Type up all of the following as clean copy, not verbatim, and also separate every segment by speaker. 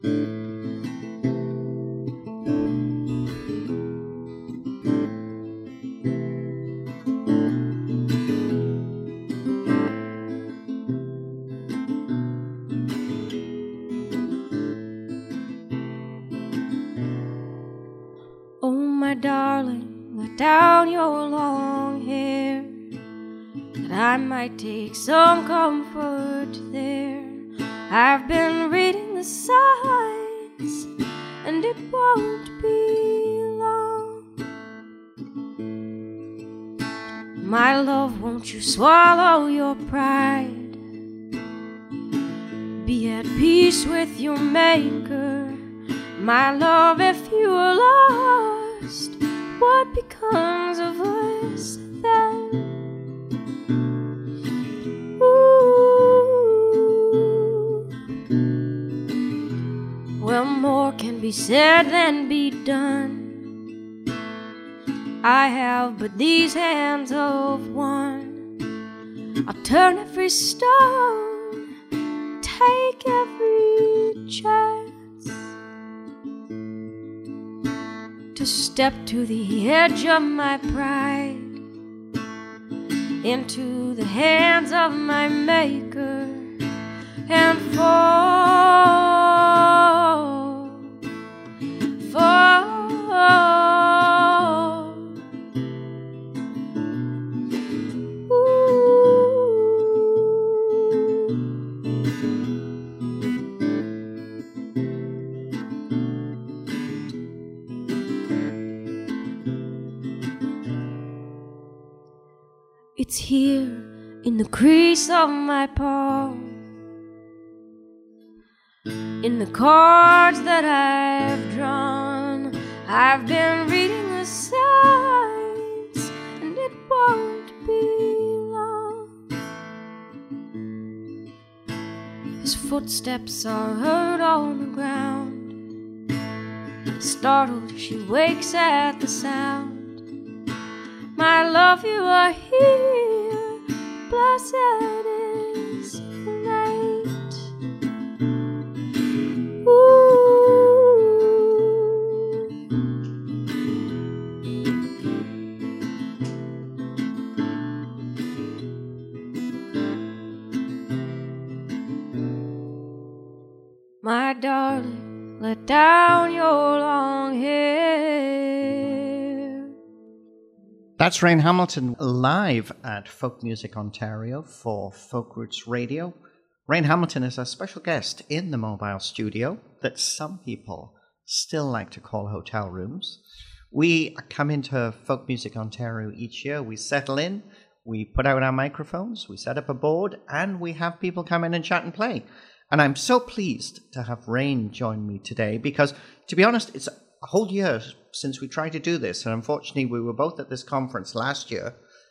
Speaker 1: Oh, my darling, let down your long hair, that I might take some comfort there. I've been reading the signs, and it won't be long. My love, won't you swallow your pride? Be at peace with your maker. My love, if you are lost, what becomes of us then? Ooh. Well, more can be said than be done. I have but these hands of one. I'll turn every stone, take every chance to step to the edge of my pride, into the hands of my maker, and fall. It's here in the crease of my palm, in the cards that I've drawn. I've been reading the signs, and it won't be long. His footsteps are heard on the ground. Startled, she wakes at the sound. My love, you are here, blessed is the night. My darling, let down your long hair.
Speaker 2: That's Rain Hamilton live at Folk Music Ontario for Folk Roots Radio. Rain Hamilton is a special guest in the mobile studio that some people still like to call hotel rooms. We come into Folk Music Ontario each year. We settle in, we put out our microphones, we set up a board, and we have people come in and chat and play. And I'm so pleased to have Rain join me today because, to be honest, it's a whole year since we tried to do this. And unfortunately, we were both at this conference last year.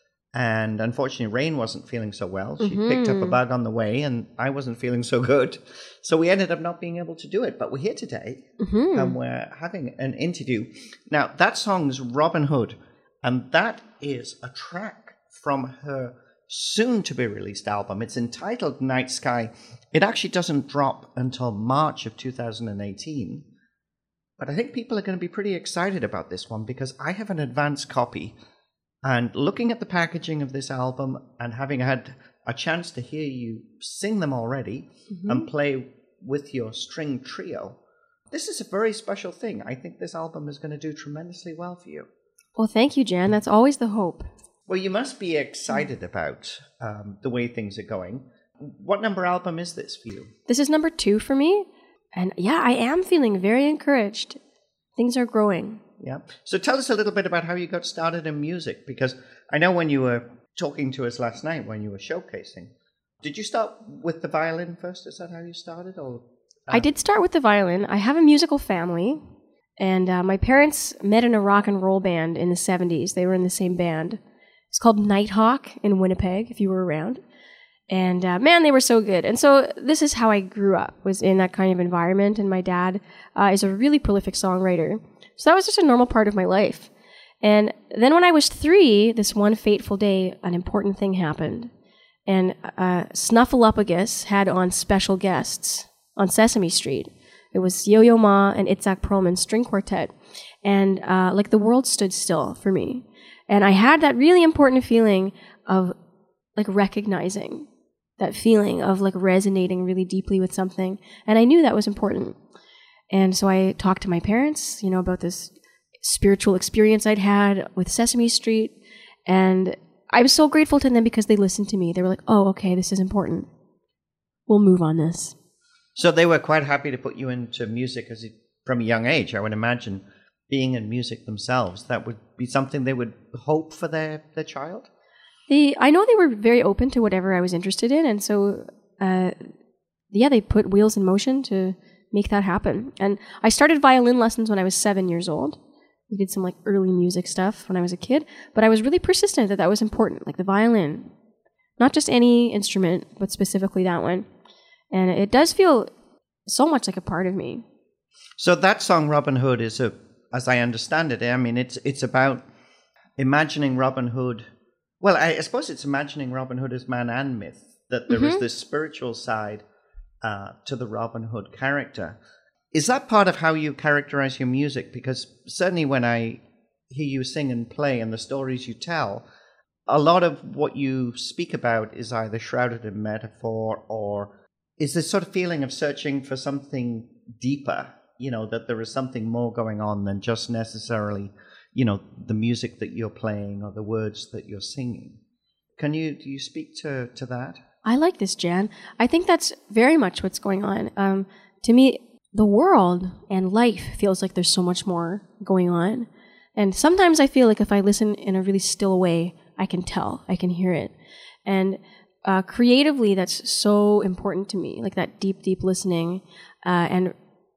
Speaker 2: And unfortunately, Rain wasn't feeling so well. She picked up a bug on the way, and I wasn't feeling so good. So we ended up not being able to do it. But we're here today, and we're having an interview. Now, that song's Robin Hood, and that is a track from her soon-to-be-released album. It's entitled Night Sky. It actually doesn't drop until March of 2018. But I think people are going to be pretty excited about this one because I have an advance copy. And looking at the packaging of this album and having had a chance to hear you sing them already and play with your string trio, this is a very special thing. I think this album is going to do tremendously well for you.
Speaker 1: Well, thank you, Jan. That's always the hope.
Speaker 2: Well, you must be excited about the way things are going. What number album is this for you?
Speaker 1: This is number 2 for me. And yeah, I am feeling very encouraged. Things are growing.
Speaker 2: Yeah. So tell us a little bit about how you got started in music, because I know when you were talking to us last night, when you were showcasing, did you start with the violin first? Is that how you started? Or
Speaker 1: I did start with the violin. I have a musical family, and my parents met in a rock and roll band in the 70s. They were in the same band. It's called Nighthawk in Winnipeg, if you were around. And man, they were so good. And so this is how I grew up, was in that kind of environment. And my dad is a really prolific songwriter. So that was just a normal part of my life. And then when I was 3, this one fateful day, an important thing happened. And Snuffleupagus had on special guests on Sesame Street. It was Yo-Yo Ma and Itzhak Perlman's string quartet. And like the world stood still for me. And I had that really important feeling of like recognizing that feeling of like resonating really deeply with something. And I knew that was important. And so I talked to my parents, about this spiritual experience I'd had with Sesame Street. And I was so grateful to them because they listened to me. They were like, oh, okay, this is important. We'll move on this.
Speaker 2: So they were quite happy to put you into music from a young age. I would imagine being in music themselves, that would be something they would hope for their child?
Speaker 1: I know they were very open to whatever I was interested in. And so, they put wheels in motion to make that happen. And I started violin lessons when I was 7 years old. We did some like early music stuff when I was a kid, but I was really persistent that was important, like the violin, not just any instrument, but specifically that one. And it does feel so much like a part of me.
Speaker 2: So that song Robin Hood is as I understand it, I mean, it's about imagining Robin Hood. Well, I suppose it's imagining Robin Hood as man and myth, that there is this spiritual side to the Robin Hood character. Is that part of how you characterize your music? Because certainly when I hear you sing and play and the stories you tell, a lot of what you speak about is either shrouded in metaphor or is this sort of feeling of searching for something deeper, that there is something more going on than just necessarily, the music that you're playing or the words that you're singing. Do you speak to that?
Speaker 1: I like this, Jan. I think that's very much what's going on. To me, the world and life feels like there's so much more going on. And sometimes I feel like if I listen in a really still way, I can tell, I can hear it. And creatively, that's so important to me, like that deep, deep listening and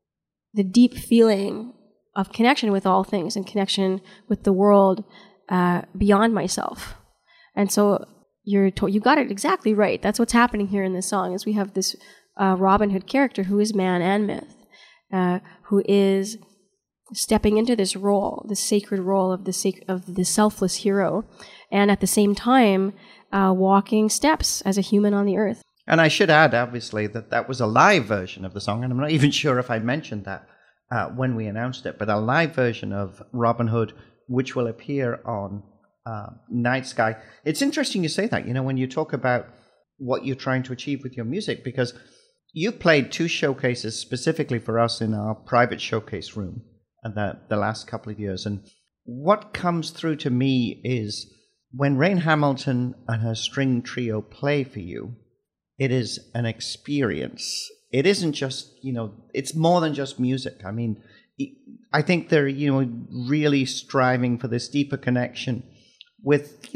Speaker 1: the deep feeling of connection with all things and connection with the world beyond myself. And so you got it exactly right. That's what's happening here in this song is we have this Robin Hood character who is man and myth, who is stepping into this role, this sacred role of the selfless hero, and at the same time walking steps as a human on the earth.
Speaker 2: And I should add, obviously, that was a live version of the song, and I'm not even sure if I mentioned that when we announced it, but a live version of Robin Hood, which will appear on Night Sky. It's interesting you say that, when you talk about what you're trying to achieve with your music, because you played 2 showcases specifically for us in our private showcase room the last couple of years. And what comes through to me is when Rain Hamilton and her string trio play for you, it is an experience. It isn't just, it's more than just music. I mean, I think they're, really striving for this deeper connection with,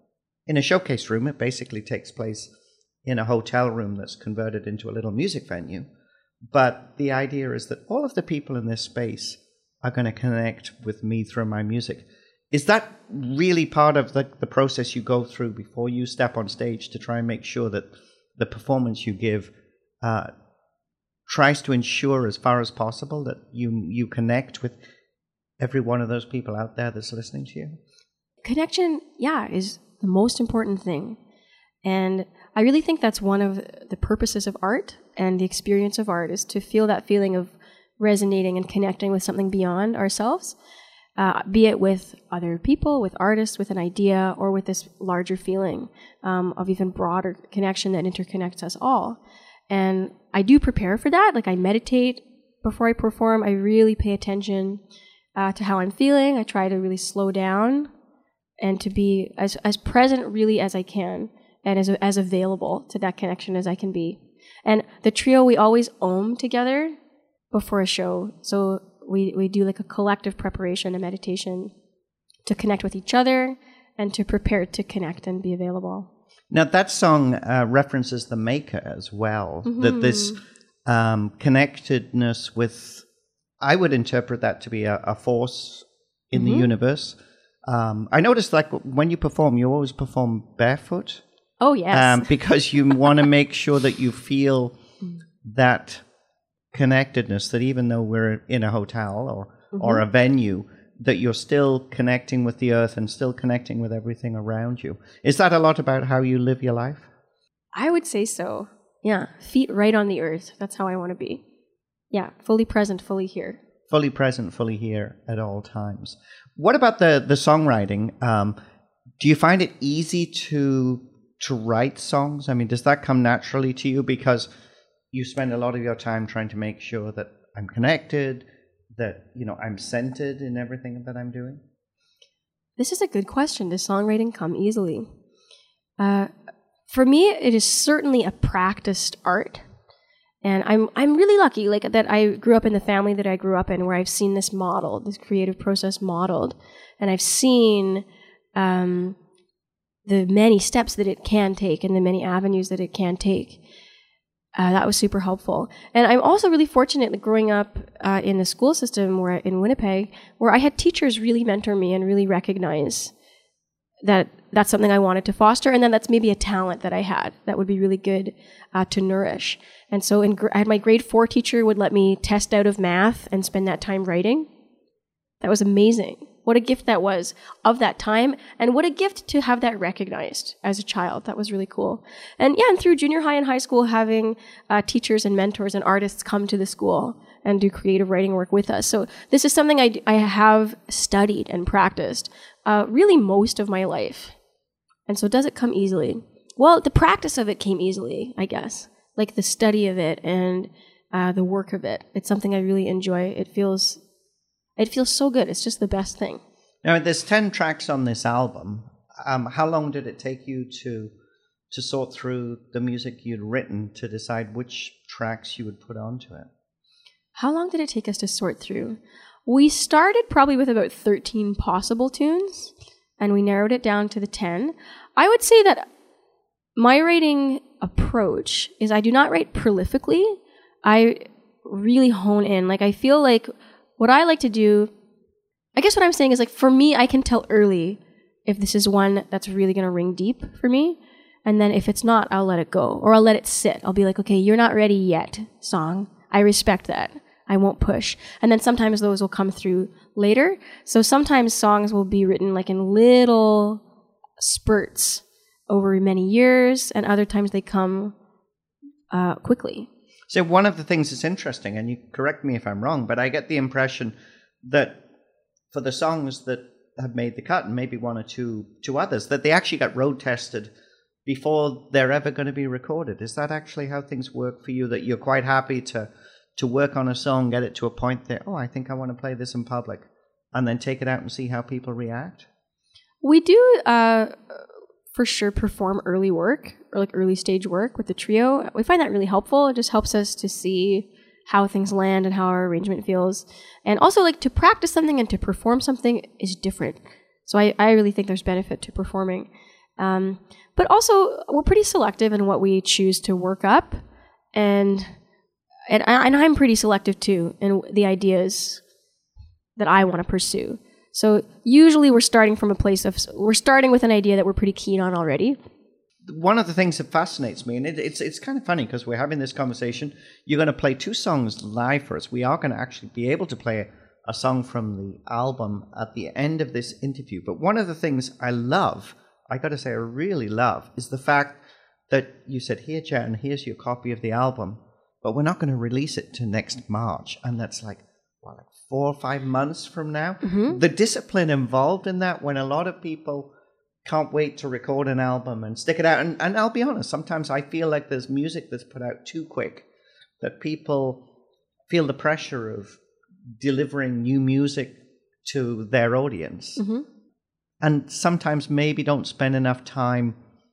Speaker 2: in a showcase room. It basically takes place in a hotel room that's converted into a little music venue. But the idea is that all of the people in this space are going to connect with me through my music. Is that really part of the process you go through before you step on stage to try and make sure that the performance you give tries to ensure as far as possible that you connect with every one of those people out there that's listening to you?
Speaker 1: Connection, is the most important thing. And I really think that's one of the purposes of art and the experience of art is to feel that feeling of resonating and connecting with something beyond ourselves, be it with other people, with artists, with an idea, or with this larger feeling of even broader connection that interconnects us all. And I do prepare for that. Like I meditate before I perform. I really pay attention to how I'm feeling. I try to really slow down and to be as present really as I can and as available to that connection as I can be. And the trio, we always Om together before a show. So we do like a collective preparation and meditation to connect with each other and to prepare to connect and be available.
Speaker 2: Now, that song references the Maker as well, that this connectedness with, I would interpret that to be a force in the universe. I noticed like when you perform, you always perform barefoot.
Speaker 1: Oh, yes.
Speaker 2: Because you want to make sure that you feel that connectedness, that even though we're in a hotel or a venue, that you're still connecting with the earth and still connecting with everything around you. Is that a lot about how you live your life?
Speaker 1: I would say so. Yeah. Feet right on the earth. That's how I want to be. Yeah, fully present, fully here.
Speaker 2: Fully present, fully here at all times. What about the songwriting? Do you find it easy to write songs? I mean, does that come naturally to you because you spend a lot of your time trying to make sure that I'm connected, that I'm centered in everything that I'm doing?
Speaker 1: This is a good question. Does songwriting come easily? For me, it is certainly a practiced art. And I'm really lucky, like, that I grew up in the family that I grew up in, where I've seen this modeled, this creative process modeled, and I've seen the many steps that it can take and the many avenues that it can take. That was super helpful. And I'm also really fortunate that growing up in the school system in Winnipeg, where I had teachers really mentor me and really recognize that that's something I wanted to foster, and then that's maybe a talent that I had that would be really good to nourish. And so I had my grade 4 teacher would let me test out of math and spend that time writing. That was amazing. What a gift that was of that time, and what a gift to have that recognized as a child. That was really cool. And yeah, and through junior high and high school, having teachers and mentors and artists come to the school and do creative writing work with us. So this is something I have studied and practiced really most of my life. And so does it come easily? Well, the practice of it came easily, I guess. Like the study of it and the work of it. It's something I really enjoy. It feels so good. It's just the best thing.
Speaker 2: Now, there's 10 tracks on this album. How long did it take you to sort through the music you'd written to decide which tracks you would put onto it?
Speaker 1: How long did it take us to sort through? We started probably with about 13 possible tunes, and we narrowed it down to the 10. I would say that my writing approach is I do not write prolifically. I really hone in. Like, I feel like what I like to do, I guess what I'm saying is, like, for me, I can tell early if this is one that's really going to ring deep for me. And then if it's not, I'll let it go. Or I'll let it sit. I'll be like, okay, you're not ready yet, song. I respect that. I won't push. And then sometimes those will come through later. So sometimes songs will be written like in little spurts over many years, and other times they come quickly.
Speaker 2: So one of the things that's interesting, and you correct me if I'm wrong, but I get the impression that for the songs that have made the cut, and maybe one or two others, that they actually got road tested before they're ever going to be recorded. Is that actually how things work for you, that you're quite happy to work on a song, get it to a point that, I think I want to play this in public, and then take it out and see how people react?
Speaker 1: We do, for sure, perform early work, or like early stage work with the trio. We find that really helpful. It just helps us to see how things land and how our arrangement feels. And also, like, to practice something and to perform something is different. So I really think there's benefit to performing. But also, we're pretty selective in what we choose to work up. And I'm pretty selective too in the ideas that I want to pursue. So usually we're starting with an idea that we're pretty keen on already.
Speaker 2: One of the things that fascinates me, and it's kind of funny because we're having this conversation, you're going to play 2 songs live for us. We are going to actually be able to play a song from the album at the end of this interview. But one of the things I love, I got to say I really love, is the fact that you said, here, Jen, here's your copy of the album, but we're not going to release it till next March. And that's like 4 or 5 months from now. Mm-hmm. The discipline involved in that, when a lot of people can't wait to record an album and stick it out. And I'll be honest, sometimes I feel like there's music that's put out too quick, that people feel the pressure of delivering new music to their audience. Mm-hmm. And sometimes maybe don't spend enough time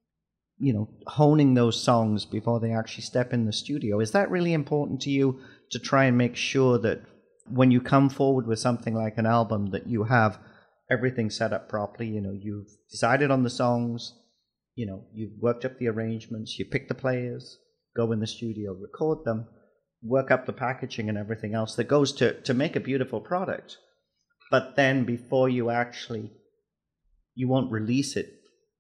Speaker 2: honing those songs before they actually step in the studio. Is that really important to you, to try and make sure that when you come forward with something like an album, that you have everything set up properly? You've decided on the songs, you've worked up the arrangements, you pick the players, go in the studio, record them, work up the packaging and everything else that goes to make a beautiful product. But then before you won't release it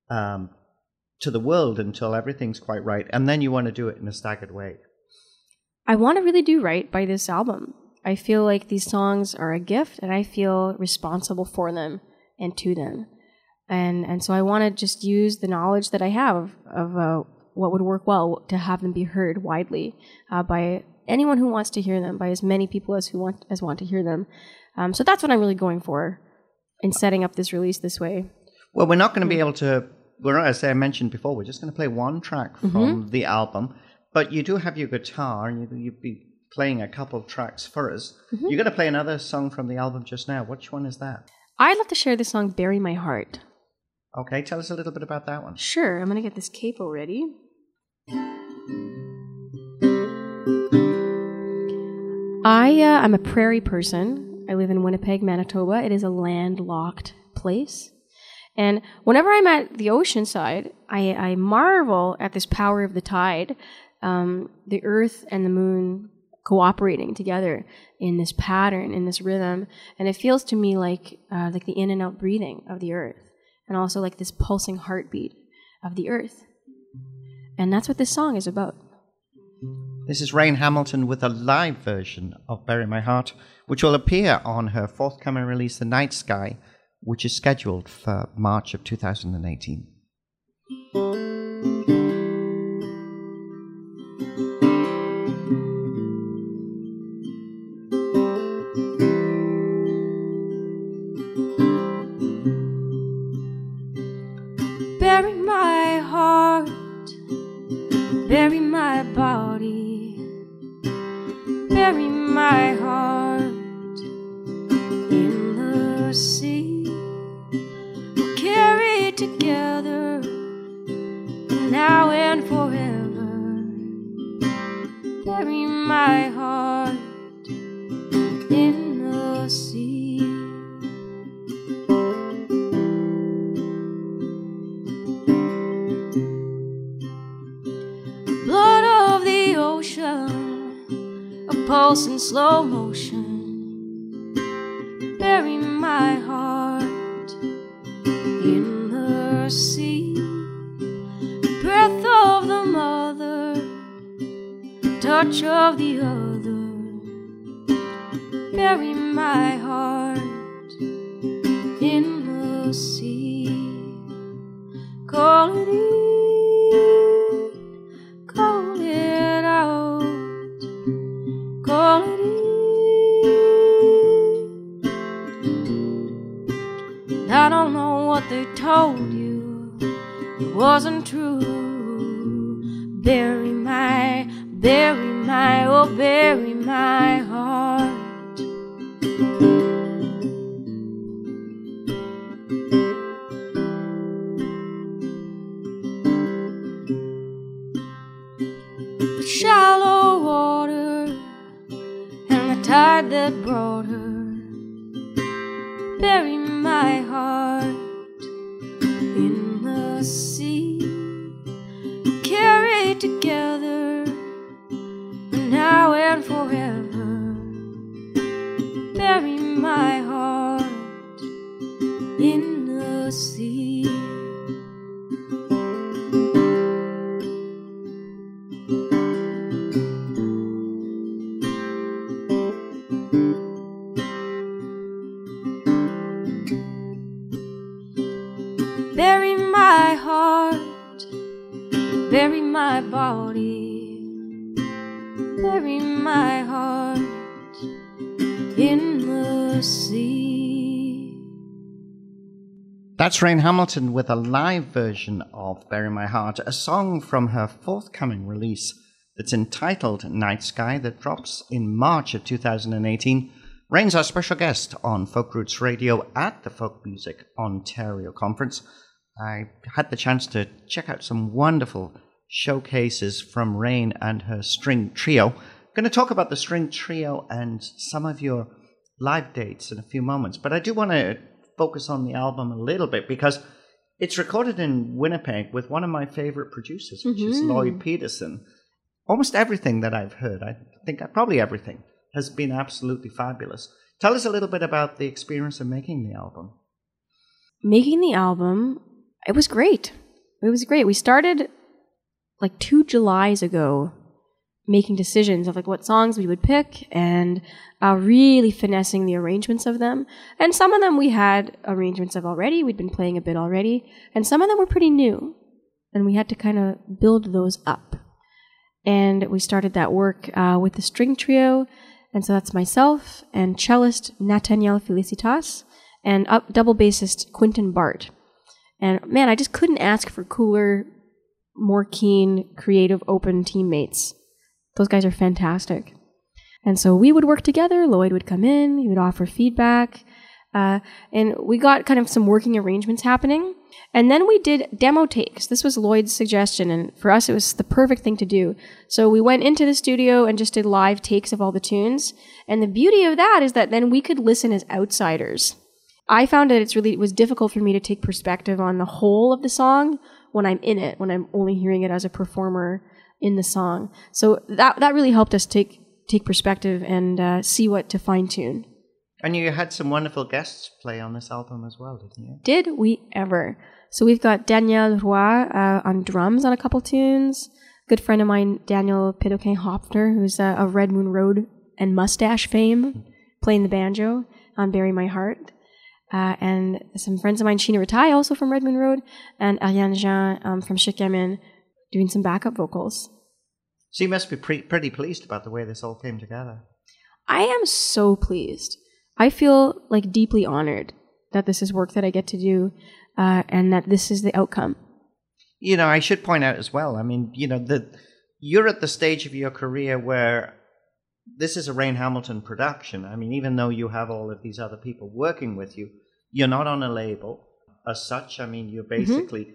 Speaker 2: to the world until everything's quite right, and then you want to do it in a staggered way.
Speaker 1: I want to really do right by this album. I feel like these songs are a gift, and I feel responsible for them and to them. And so I want to just use the knowledge that I have of what would work well to have them be heard widely by anyone who wants to hear them, by as many people as want to hear them. So that's what I'm really going for in setting up this release this way.
Speaker 2: Well, we're not going to be able to, as I mentioned before, we're just going to play one track from the album, but you do have your guitar, and you'd be playing a couple of tracks for us. You're going to play another song from the album just now. Which one is that?
Speaker 1: I'd love to share the song Bury My Heart.
Speaker 2: Okay, tell us a little bit about that one.
Speaker 1: Sure, I'm going to get this capo ready. I'm a prairie person. I live in Winnipeg, Manitoba. It is a landlocked place. And whenever I'm at the ocean side, I marvel at this power of the tide, the earth and the moon cooperating together in this pattern, in this rhythm. And it feels to me like the in and out breathing of the earth, and also like this pulsing heartbeat of the earth. And that's what this song is about.
Speaker 2: This is Rain Hamilton with a live version of Bury My Heart, which will appear on her forthcoming release, The Night Sky, which is scheduled for March of 2018.
Speaker 1: Bury my heart, bury my body, bury my heart in the sea. We'll carry it together now and forever. Bury my heart in the sea. Blood of the ocean, a pulse in slow motion. Bury my heart in the sea. Breath of the mother, touch of the other. Bury my heart in the sea. Call it in, call it out, call it in. I don't know what they told you, it wasn't true. Bury my, oh bury my heart. The shallow water and the tide that brought her. Bury my heart in the sea. Carry it together now and forever. Bury my heart in the sea. Bury my heart, bury my body, bury my heart in the sea.
Speaker 2: That's Rain Hamilton with a live version of Bury My Heart, a song from her forthcoming release that's entitled Night Sky, that drops in March of 2018. Rain's our special guest on Folk Roots Radio at the Folk Music Ontario Conference. I had the chance to check out some wonderful showcases from Rain and her string trio. I'm going to talk about the string trio and some of your live dates in a few moments, but I do want to focus on the album a little bit because it's recorded in Winnipeg with one of my favorite producers, which is Lloyd Peterson. Almost everything that I've heard, I think probably everything, has been absolutely fabulous. Tell us a little bit about the experience of making the album.
Speaker 1: Making the album, it was great. It was great. We started like 2 Julys ago making decisions of like what songs we would pick and really finessing the arrangements of them. And some of them we had arrangements of already. We'd been playing a bit already. And some of them were pretty new. And we had to kind of build those up. And we started that work with the string trio. And so that's myself and cellist Nathaniel Felicitas and double bassist Quentin Bart. And man, I just couldn't ask for cooler, more keen, creative, open teammates. Those guys are fantastic. And so we would work together. Lloyd would come in. He would offer feedback. And we got kind of some working arrangements happening. And then we did demo takes. This was Lloyd's suggestion. And for us, it was the perfect thing to do. So we went into the studio and just did live takes of all the tunes. And the beauty of that is that then we could listen as outsiders. I found that it was difficult for me to take perspective on the whole of the song when I'm in it, when I'm only hearing it as a performer in the song. So that really helped us take perspective and see what to fine tune.
Speaker 2: And you had some wonderful guests play on this album as well, didn't you?
Speaker 1: Did we ever? So we've got Daniel Roy on drums on a couple tunes. Good friend of mine, Daniel Pédoquin-Hopfner, who's of Red Moon Road and Mustache fame, playing the banjo on Bury My Heart. And some friends of mine, Sheena Ratai, also from Red Moon Road, and Ariane Jean from Shikamin, doing some backup vocals.
Speaker 2: So you must be pretty pleased about the way this all came together.
Speaker 1: I am so pleased. I feel like deeply honored that this is work that I get to do and that this is the outcome.
Speaker 2: You know, I should point out as well, I mean, you know, you're at the stage of your career where this is a Rain Hamilton production. I mean, even though you have all of these other people working with you, you're not on a label as such. I mean, you're basically,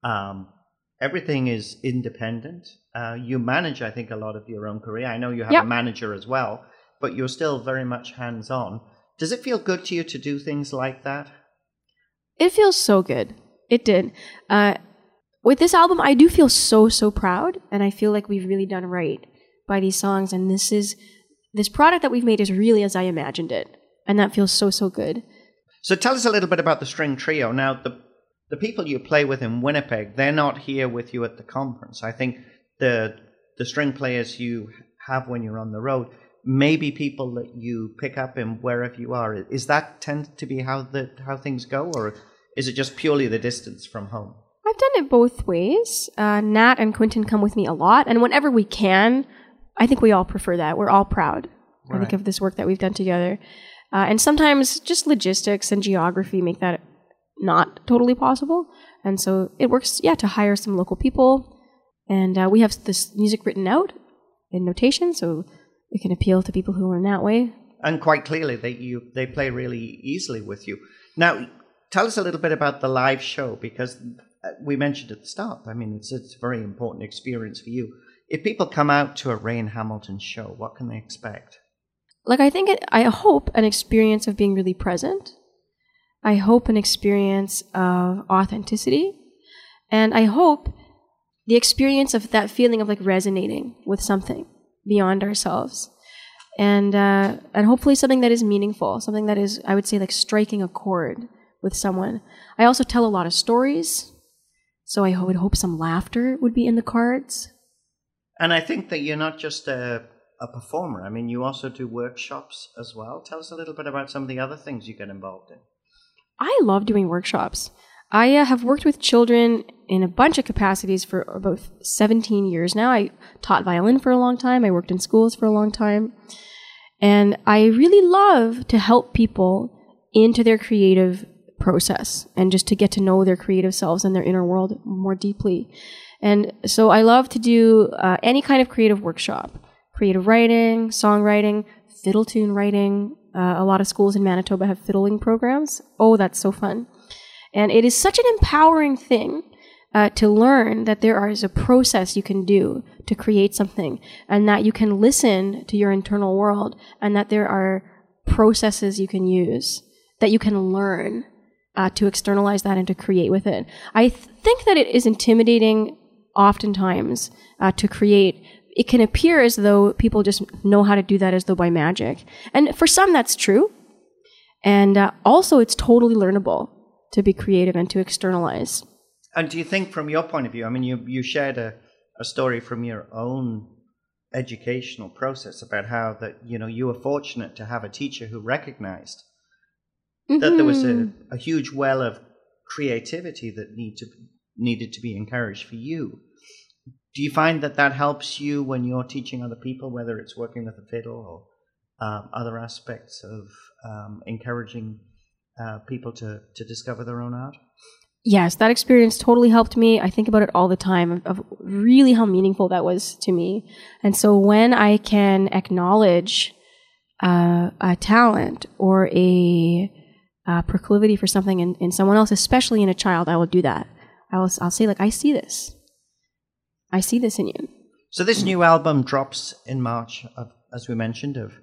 Speaker 2: everything is independent. You manage, I think, a lot of your own career. I know you have a manager as well, but you're still very much hands-on. Does it feel good to you to do things like that?
Speaker 1: It feels so good. It did. With this album, I do feel so proud, and I feel like we've really done right by these songs, and this product that we've made is really as I imagined it, and that feels so good.
Speaker 2: So tell us a little bit about the string trio. Now, the people you play with in Winnipeg, they're not here with you at the conference. I think the string players you have when you're on the road may be people that you pick up in wherever you are. Is that tend to be how things go, or is it just purely the distance from home?
Speaker 1: I've done it both ways. Nat and Quentin come with me a lot, and whenever we can, I think we all prefer that. We're all proud, I think, of this work that we've done together. And sometimes just logistics and geography make that not totally possible. And so it works, to hire some local people. And we have this music written out in notation, so it can appeal to people who are in that way. And
Speaker 2: quite clearly, they play really easily with you. Now, tell us a little bit about the live show, because we mentioned at the start, I mean, it's a very important experience for you. If people come out to a Rain Hamilton show, what can they expect?
Speaker 1: Like, I hope an experience of being really present. I hope an experience of authenticity. And I hope the experience of that feeling of like resonating with something beyond ourselves. And hopefully something that is meaningful, something that is, I would say, like striking a chord with someone. I also tell a lot of stories, so I would hope some laughter would be in the cards.
Speaker 2: And I think that you're not just a performer. I mean, you also do workshops as well. Tell us a little bit about some of the other things you get involved in.
Speaker 1: I love doing workshops. I have worked with children in a bunch of capacities for about 17 years now. I taught violin for a long time. I worked in schools for a long time. And I really love to help people into their creative process and just to get to know their creative selves and their inner world more deeply. And so I love to do any kind of creative workshop. Creative writing, songwriting, fiddle tune writing. A lot of schools in Manitoba have fiddling programs. Oh, that's so fun. And it is such an empowering thing to learn that there is a process you can do to create something, and that you can listen to your internal world, and that there are processes you can use, that you can learn to externalize that and to create with it. I think that it is intimidating oftentimes to create. It can appear as though people just know how to do that as though by magic. And for some, that's true. And also, it's totally learnable to be creative and to externalize.
Speaker 2: And do you think, from your point of view, I mean, you shared a story from your own educational process about how that, you know, you were fortunate to have a teacher who recognized that there was a huge well of creativity that needed to be encouraged for you. Do you find that helps you when you're teaching other people, whether it's working with a fiddle or other aspects of encouraging people to discover their own art?
Speaker 1: Yes, that experience totally helped me. I think about it all the time of really how meaningful that was to me. And so when I can acknowledge a talent or a proclivity for something in someone else, especially in a child, I will do that. I'll say, like, I see this. I see this in you.
Speaker 2: So this new album drops in March, as we mentioned, of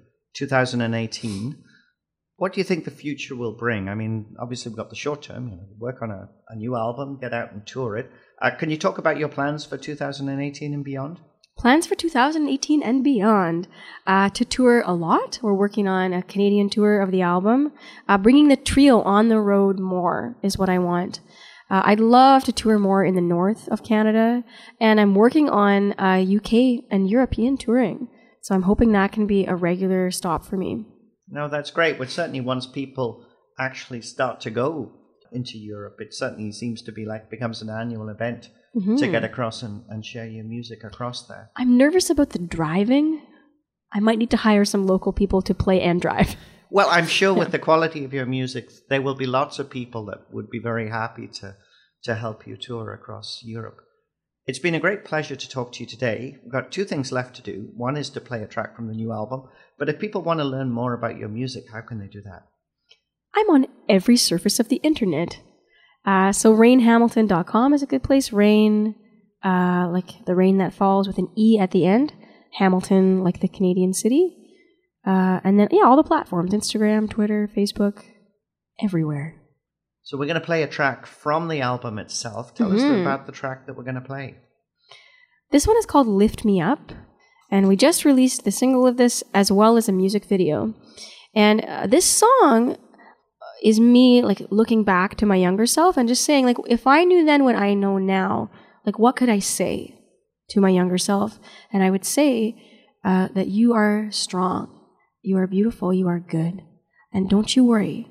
Speaker 2: 2018. What do you think the future will bring? I mean, obviously we've got the short term, work on a new album, get out and tour it. Can you talk about your plans for 2018 and beyond?
Speaker 1: Plans for 2018 and beyond. To tour a lot. We're working on a Canadian tour of the album. Bringing the trio on the road more is what I want. I'd love to tour more in the north of Canada, and I'm working on UK and European touring. So I'm hoping that can be a regular stop for me.
Speaker 2: No, that's great. But certainly once people actually start to go into Europe, it certainly seems to be like becomes an annual event to get across and share your music across there.
Speaker 1: I'm nervous about the driving. I might need to hire some local people to play and drive.
Speaker 2: Well, I'm sure with the quality of your music, there will be lots of people that would be very happy to help you tour across Europe. It's been a great pleasure to talk to you today. We've got two things left to do. One is to play a track from the new album. But if people want to learn more about your music, how can they do that?
Speaker 1: I'm on every surface of the internet. So rainhamilton.com is a good place. Rain, like the rain that falls with an E at the end. Hamilton, like the Canadian city. And then, all the platforms, Instagram, Twitter, Facebook, everywhere.
Speaker 2: So we're going to play a track from the album itself. Tell us about the track that we're going to play.
Speaker 1: This one is called Lift Me Up. And we just released the single of this as well as a music video. And this song is me like looking back to my younger self and just saying, like, if I knew then what I know now, like, what could I say to my younger self? And I would say that you are strong, you are beautiful, you are good, and don't you worry.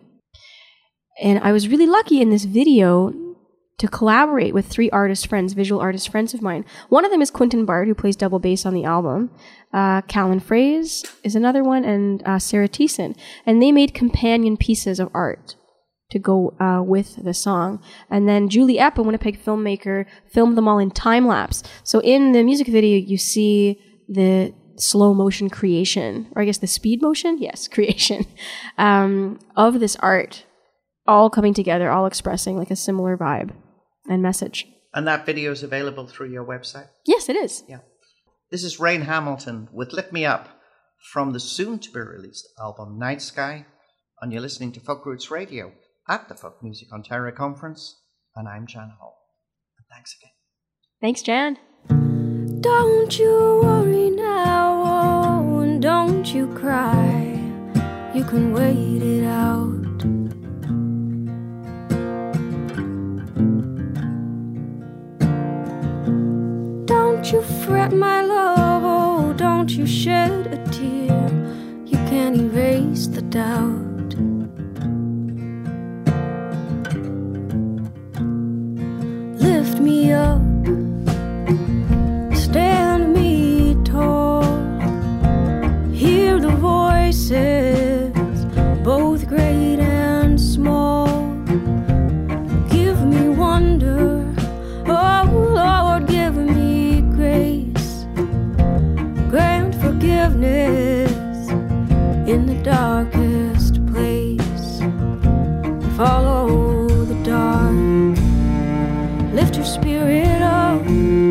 Speaker 1: And I was really lucky in this video to collaborate with 3 artist friends, visual artist friends of mine. One of them is Quentin Bard, who plays double bass on the album. Callan Fraze is another one, and Sarah Thiessen. And they made companion pieces of art to go with the song. And then Julie Epp, a Winnipeg filmmaker, filmed them all in time-lapse. So in the music video, you see the slow motion creation, or I guess the speed motion? Yes, creation of this art, all coming together, all expressing like a similar vibe and message.
Speaker 2: And that video is available through your website?
Speaker 1: Yes, it is.
Speaker 2: Yeah. This is Rain Hamilton with Lift Me Up from the soon-to-be-released album Night Sky, and you're listening to Folk Roots Radio at the Folk Music Ontario Conference, and I'm Jan Hall. And thanks again.
Speaker 1: Thanks, Jan.
Speaker 3: Don't you worry now, oh, and don't you cry. You can wait it out. Don't you fret, my love, oh, don't you shed a tear. You can't erase the doubt. Lift me up, stand me tall. Hear the voices, both great and small. Give me wonder, oh Lord, give me grace. Grant forgiveness in the darkest place. Follow the dark, lift your spirit up.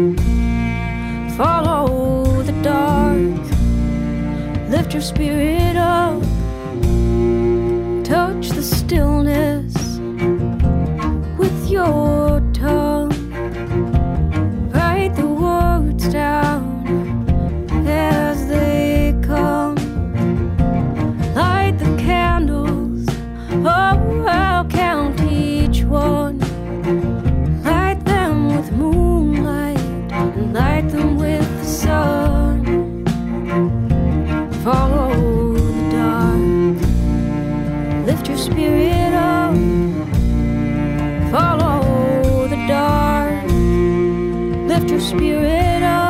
Speaker 3: Follow the dark, lift your spirit up. Touch the stillness with your tongue. Write the words down as they come. Light the candles, oh, I'll count each one. Light them with moonlight and light them with the sun. Follow the dark, lift your spirit up. Follow the dark, lift your spirit up.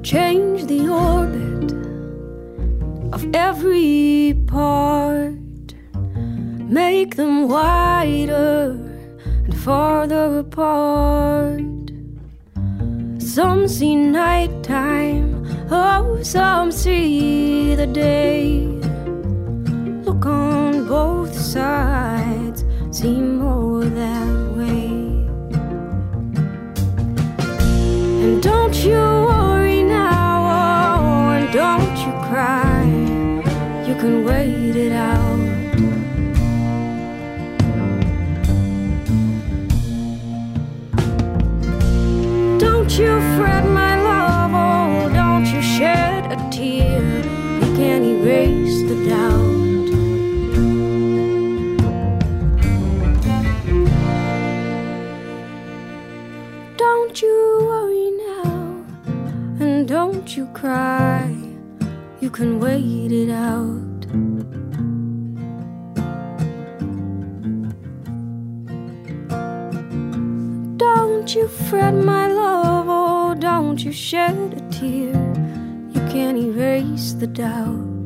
Speaker 3: change the orbit of every part, make them wider and farther apart. Some see nighttime, oh, some see the day. Look on both sides, see more that way. And don't you worry now, oh, and don't you cry. You can wait it out. Don't you fret, my love, oh, don't you shed a tear. You can't erase the doubt. Don't you worry now, and don't you cry. You can wait it out. Don't you fret, my love, oh, don't you shed a tear. You can't erase the doubt.